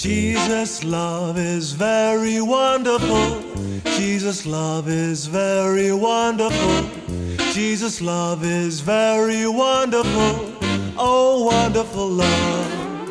Jesus' love is very wonderful. Jesus' love is very wonderful. Jesus' love is very wonderful. Oh, wonderful love.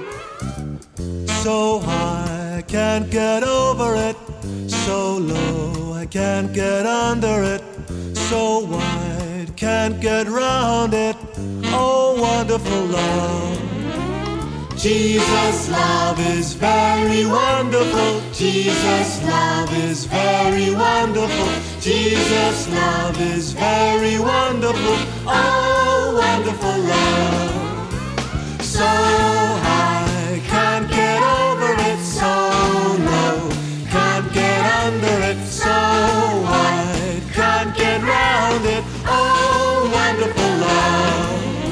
So high, I can't get over it. So low, I can't get under it. So wide, can't get round it. Oh, wonderful love. Jesus' love is very wonderful. Jesus' love is very wonderful. Jesus' love is very wonderful. Oh, wonderful love. So high, can't get over it. So low, can't get under it. So wide, can't get round it. Oh, wonderful love.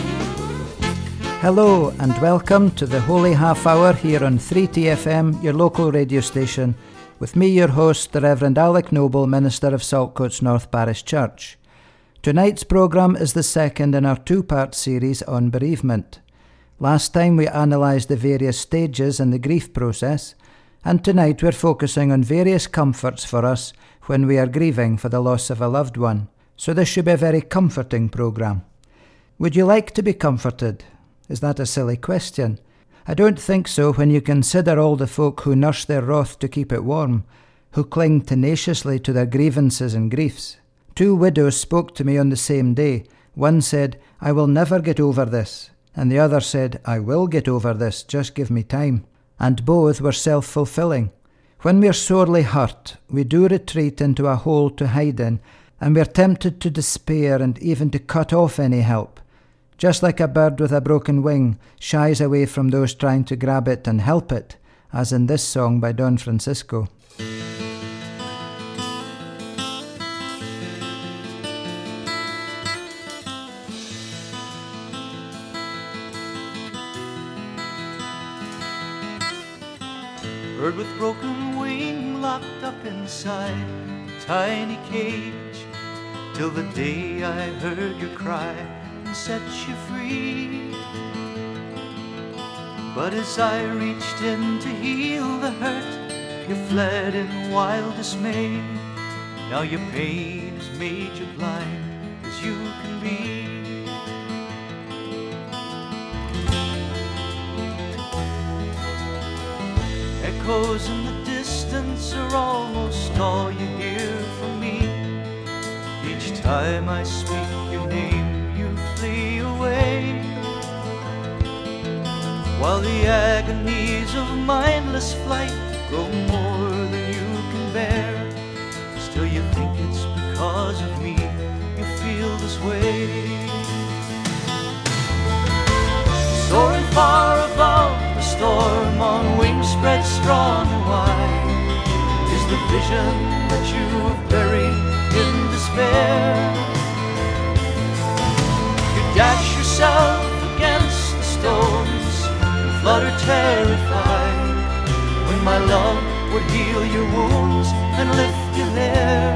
Hello and welcome to the Holy Half Hour here on 3TFM, your local radio station, with me, your host, the Reverend Alec Noble, Minister of Saltcoats North Parish Church. Tonight's programme is the second in our two-part series on bereavement. Last time we analysed the various stages in the grief process, and tonight we're focusing on various comforts for us when we are grieving for the loss of a loved one. So this should be a very comforting programme. Would you like to be comforted? Is that a silly question? I don't think so when you consider all the folk who nurse their wrath to keep it warm, who cling tenaciously to their grievances and griefs. 2 widows spoke to me on the same day. One said, "I will never get over this," and the other said, "I will get over this, just give me time." And both were self-fulfilling. When we are sorely hurt, we do retreat into a hole to hide in, and we are tempted to despair and even to cut off any help. Just like a bird with a broken wing shies away from those trying to grab it and help it, as in this song by Don Francisco. Bird with broken wing locked up inside a tiny cage, till the day I heard your cry set you free. But as I reached in to heal the hurt, you fled in wild dismay. Now your pain has made you blind as you can be. Echoes in the distance are almost all you hear from me. Each time I speak your name, flee away, while the agonies of mindless flight grow more than you can bear. Still you think it's because of me you feel this way. Soaring far above the storm on wings spread strong and wide is the vision that you have buried in despair. Dash yourself against the stones and flutter terrified, when my love would heal your wounds and lift you there.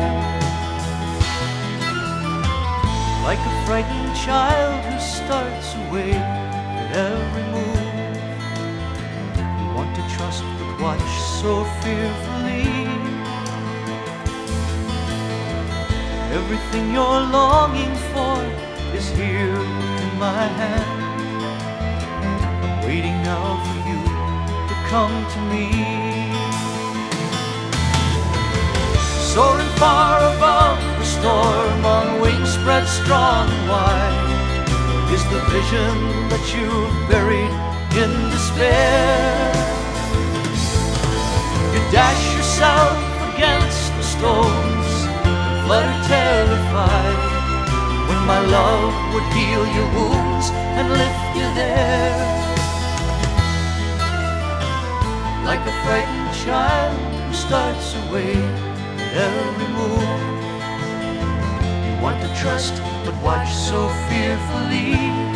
Like a frightened child who starts away at every move, you want to trust but watch so fearfully. Everything you're longing for is here in my hand. I'm waiting now for you to come to me. Soaring far above the storm on wings spread strong and wide is the vision that you've buried in despair. You dash yourself against the stones and flutter terrified, when my love would heal your wounds and lift you there. Like a frightened child who starts away at every move, you want to trust but watch so fearfully.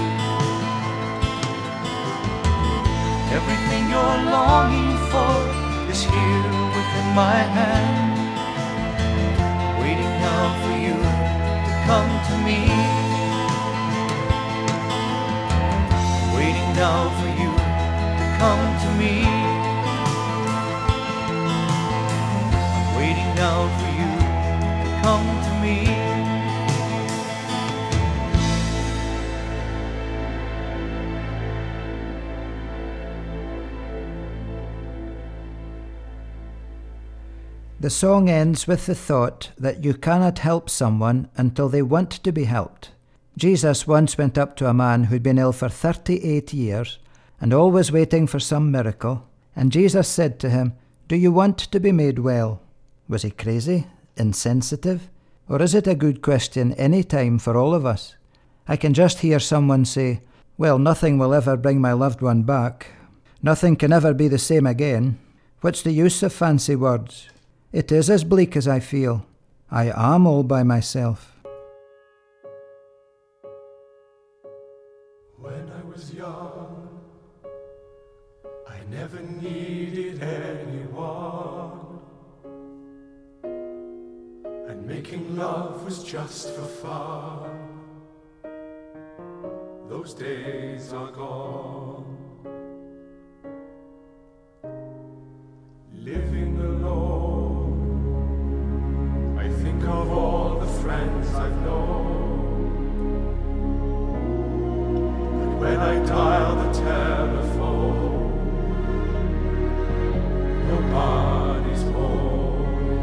Everything you're longing for is here within my hand, waiting now for you to come to me. Waiting now for you to come to me. The song ends with the thought that you cannot help someone until they want to be helped. Jesus once went up to a man who'd been ill for 38 years and always waiting for some miracle, and Jesus said to him, "Do you want to be made well?" Was he crazy? Insensitive? Or is it a good question any time for all of us? I can just hear someone say, "Well, nothing will ever bring my loved one back. Nothing can ever be the same again. What's the use of fancy words? It is as bleak as I feel. I am all by myself." When I was young, I never needed anyone, and making love was just for fun. Those days are gone. Living alone, I think of all the friends I've known, and when I dial the telephone, nobody's home.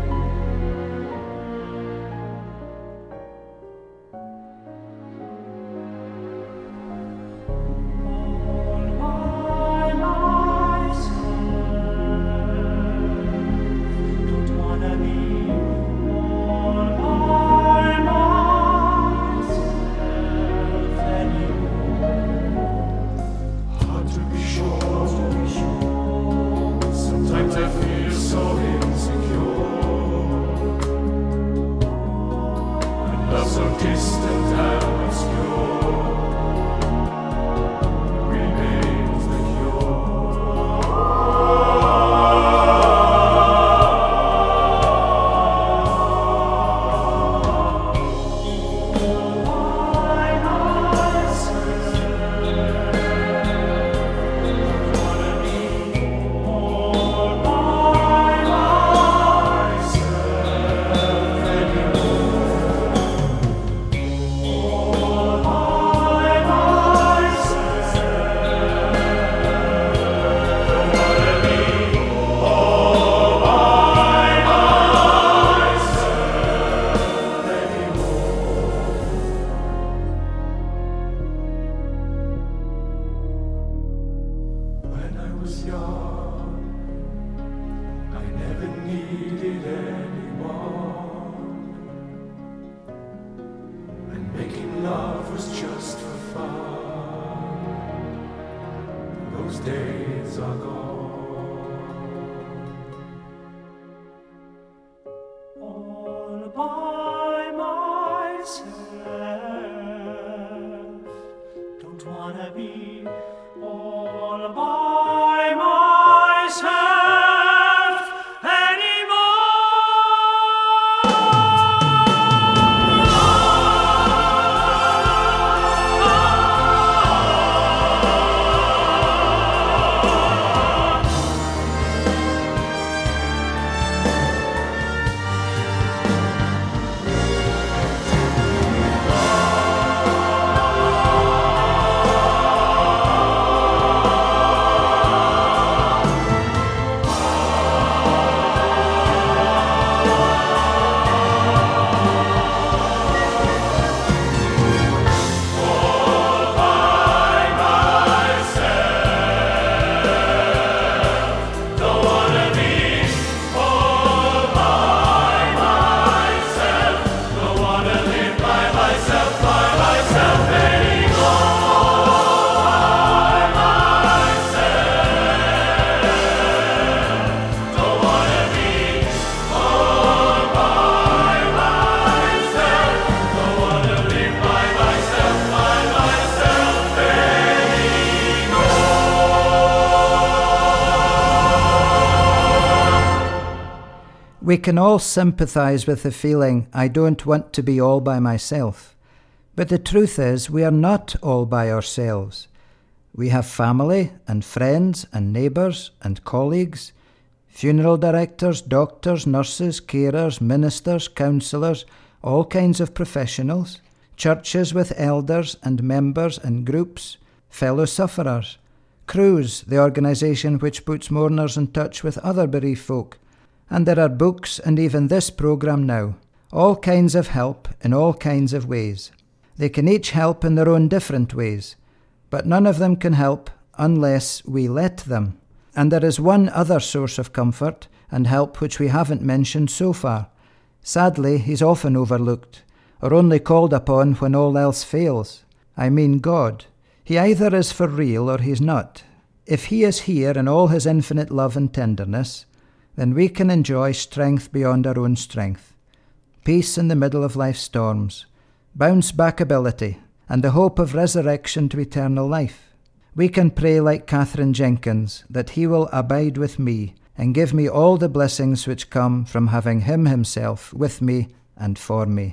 We can all sympathise with the feeling, "I don't want to be all by myself." But the truth is, we are not all by ourselves. We have family and friends and neighbours and colleagues, funeral directors, doctors, nurses, carers, ministers, counsellors, all kinds of professionals, churches with elders and members and groups, fellow sufferers, Crews, the organisation which puts mourners in touch with other bereaved folk, And there are books and even this program now. All kinds of help in all kinds of ways. They can each help in their own different ways, but none of them can help unless we let them. And there is one other source of comfort and help which we haven't mentioned so far. Sadly, he's often overlooked, or only called upon when all else fails. I mean God. He either is for real or he's not. If he is here in all his infinite love and tenderness, then we can enjoy strength beyond our own strength, peace in the middle of life's storms, bounce-back ability, and the hope of resurrection to eternal life. We can pray like Catherine Jenkins that he will abide with me and give me all the blessings which come from having him himself with me and for me.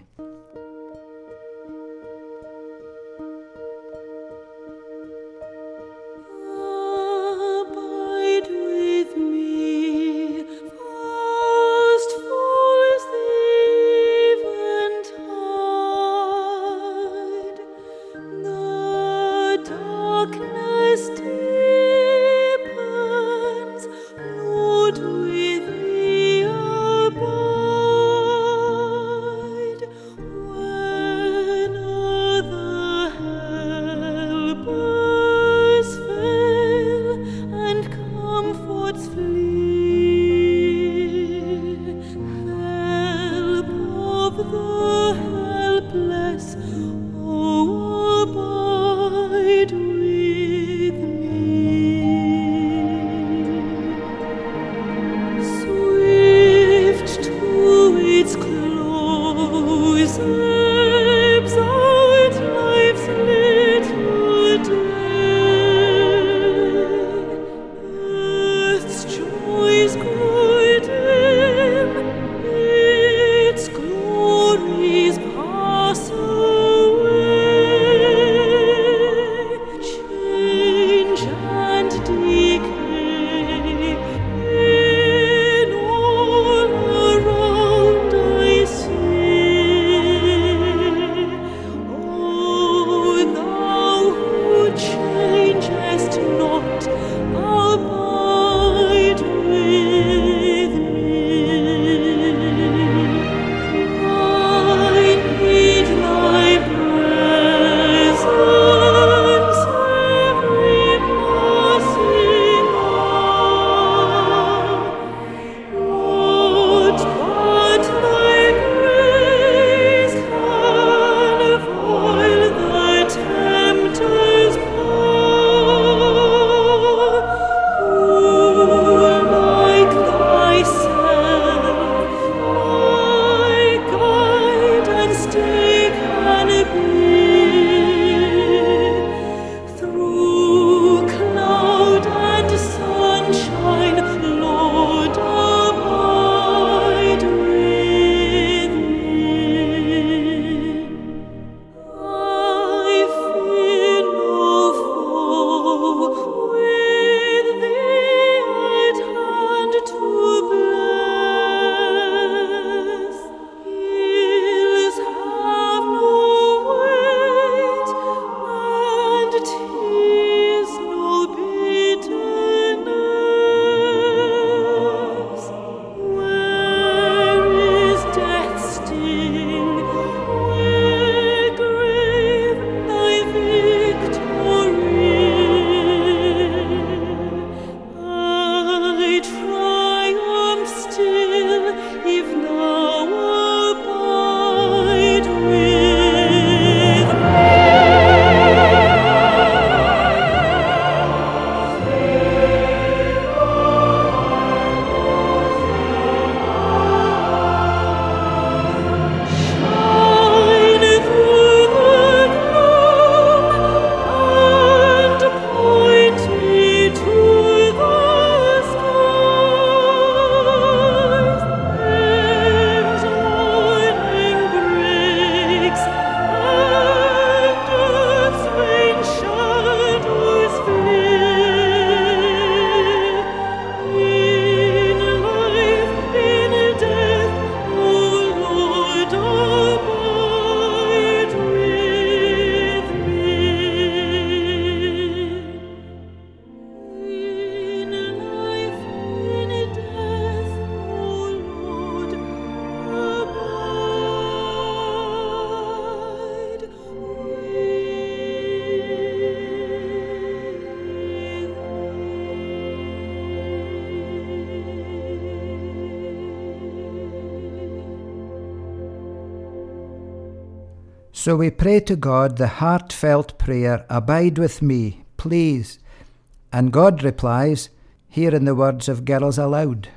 So we pray to God the heartfelt prayer, "Abide with me, please." And God replies, here in the words of Girls Aloud.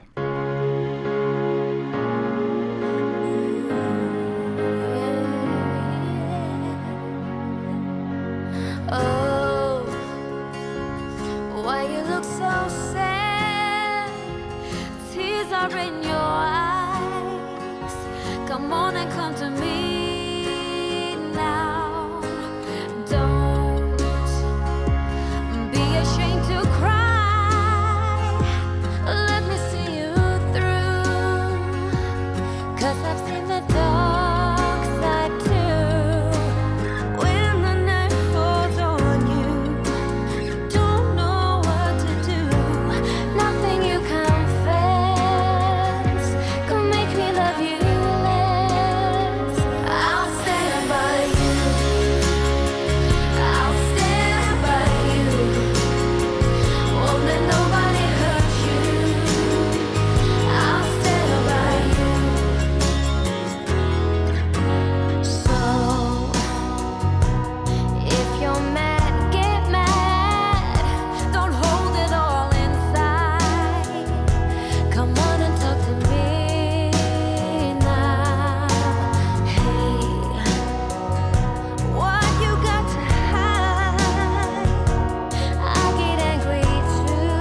Oh, why you look so sad? Tears are in your eyes. Come on and come to me now. Don't be ashamed to cry. Let me see you through. 'Cause I've seen the dark side too. When the night falls on you, you don't know what to do. Nothing you confess can make me love you less. I'll stand by you. I'll stand by you. Won't let nobody hurt you. I'll stand by you. So if you're mad, get mad. Don't hold it all inside. Come on and talk to me now. Hey, what you got to hide? I get angry too.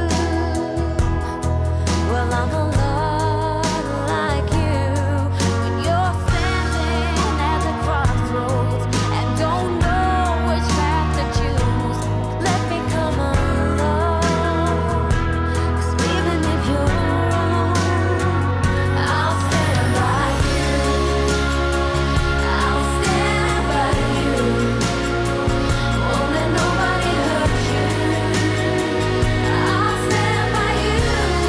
Well, I'm a lot like you. When you're standing at the crossroads and don't know which path to choose, let me come along. 'Cause even if you're wrong, I'll stand by you. I'll stand by you. Won't let nobody hurt you. I'll stand by you.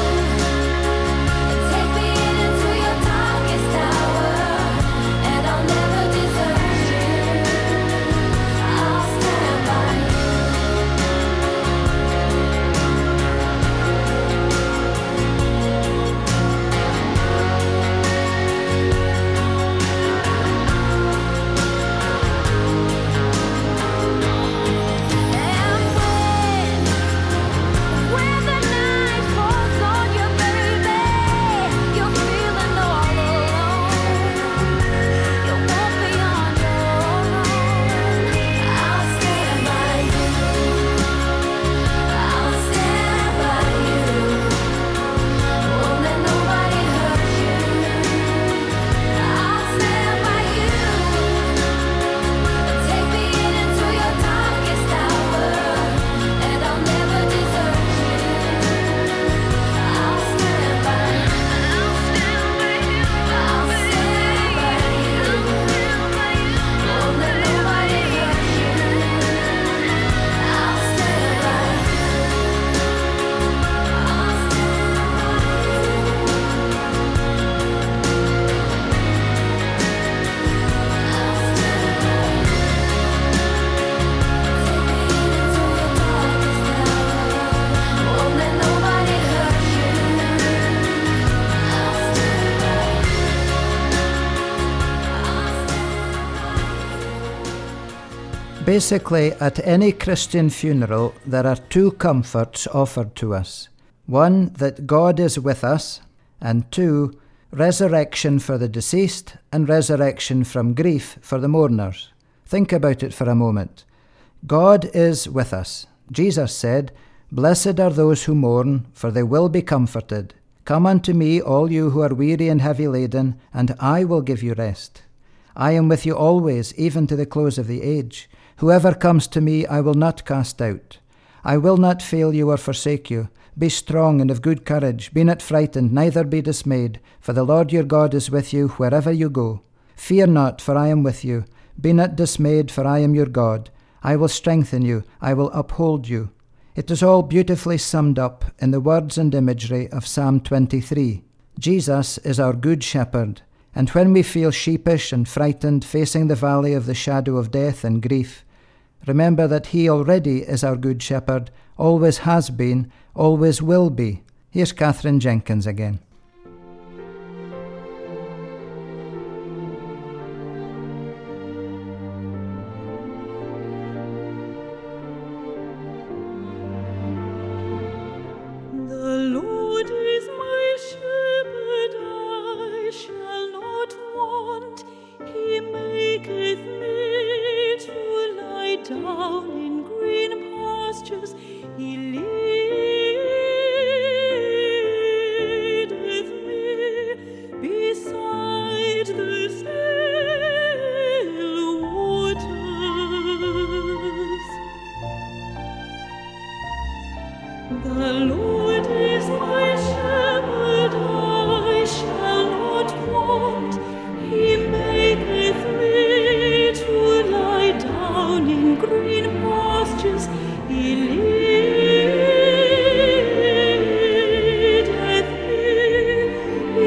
Take me into your darkest hour, and I'll never desert you. I'll stand by you. And when the night falls on you, baby, you're feeling all alone. You won't be on your own. I'll stand by you. I'll stand by you. Won't let nobody hurt you. I'll stand by you. Take me into your darkest hour, and I'll never desert you. I'll stand by you. I'll stand by you. I'll stand by you. Won't let nobody hurt you. I'll stand by you. I'll Basically, at any Christian funeral, there are two comforts offered to us. One, that God is with us, and two, resurrection for the deceased and resurrection from grief for the mourners. Think about it for a moment. God is with us. Jesus said, "Blessed are those who mourn, for they will be comforted. Come unto me, all you who are weary and heavy laden, and I will give you rest. I am with you always, even to the close of the age. Whoever comes to me, I will not cast out. I will not fail you or forsake you. Be strong and of good courage. Be not frightened, neither be dismayed, for the Lord your God is with you wherever you go. Fear not, for I am with you. Be not dismayed, for I am your God. I will strengthen you. I will uphold you." It is all beautifully summed up in the words and imagery of Psalm 23. Jesus is our good shepherd, and when we feel sheepish and frightened, facing the valley of the shadow of death and grief, remember that he already is our good shepherd, always has been, always will be. Here's Catherine Jenkins again.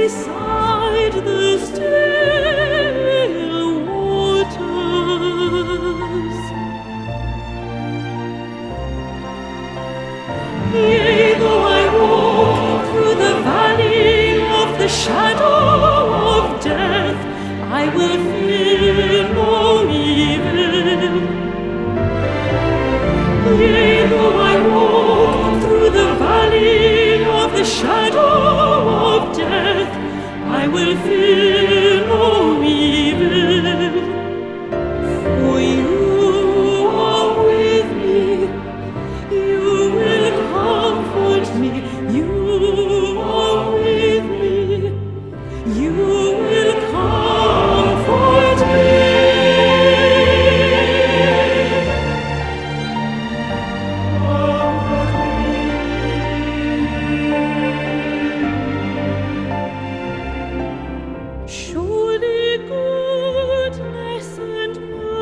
beside the still waters. Yea, though I walk through the valley of the shadow of death, I will fear no evil. Yea, though I walk through the valley of the shadow of death, I will fear no evil. For you are with me, you will comfort me. You are with me, you will comfort me. Surely goodness and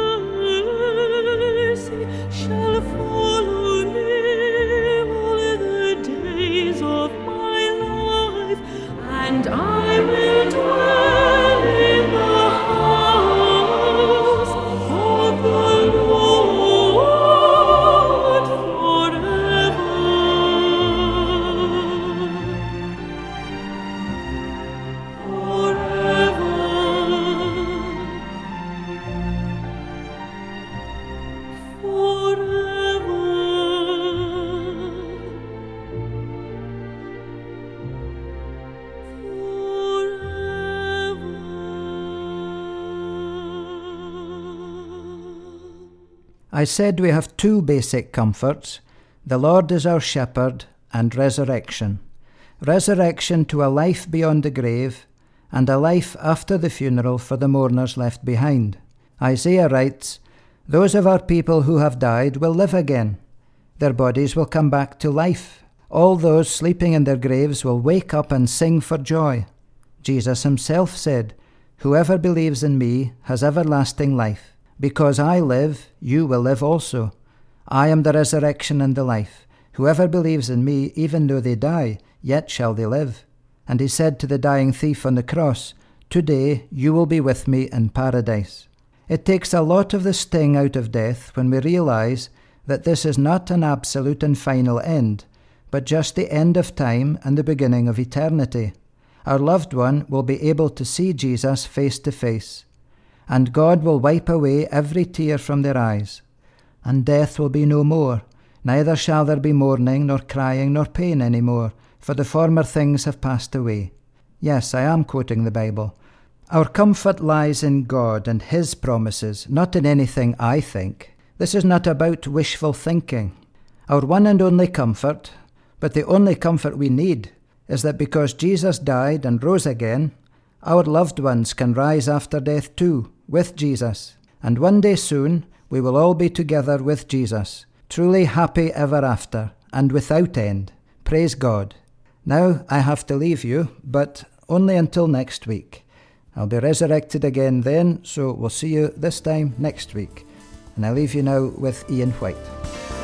mercy shall follow me all the days of my life, and I will dwell in the house of the Lord forever. I said we have two basic comforts. The Lord is our shepherd and resurrection. Resurrection to a life beyond the grave and a life after the funeral for the mourners left behind. Isaiah writes, "Those of our people who have died will live again. Their bodies will come back to life. All those sleeping in their graves will wake up and sing for joy." Jesus himself said, "Whoever believes in me has everlasting life. Because I live, you will live also. I am the resurrection and the life. Whoever believes in me, even though they die, yet shall they live." And he said to the dying thief on the cross, "Today you will be with me in paradise." It takes a lot of the sting out of death when we realize that this is not an absolute and final end, but just the end of time and the beginning of eternity. Our loved one will be able to see Jesus face to face, and God will wipe away every tear from their eyes. And death will be no more, neither shall there be mourning, nor crying, nor pain any more, for the former things have passed away. Yes, I am quoting the Bible. Our comfort lies in God and His promises, not in anything I think. This is not about wishful thinking. Our one and only comfort, but the only comfort we need, is that because Jesus died and rose again, our loved ones can rise after death too, with Jesus. And one day soon, we will all be together with Jesus, truly happy ever after, and without end. Praise God. Now I have to leave you, but only until next week. I'll be resurrected again then, so we'll see you this time next week. And I leave you now with Ian White.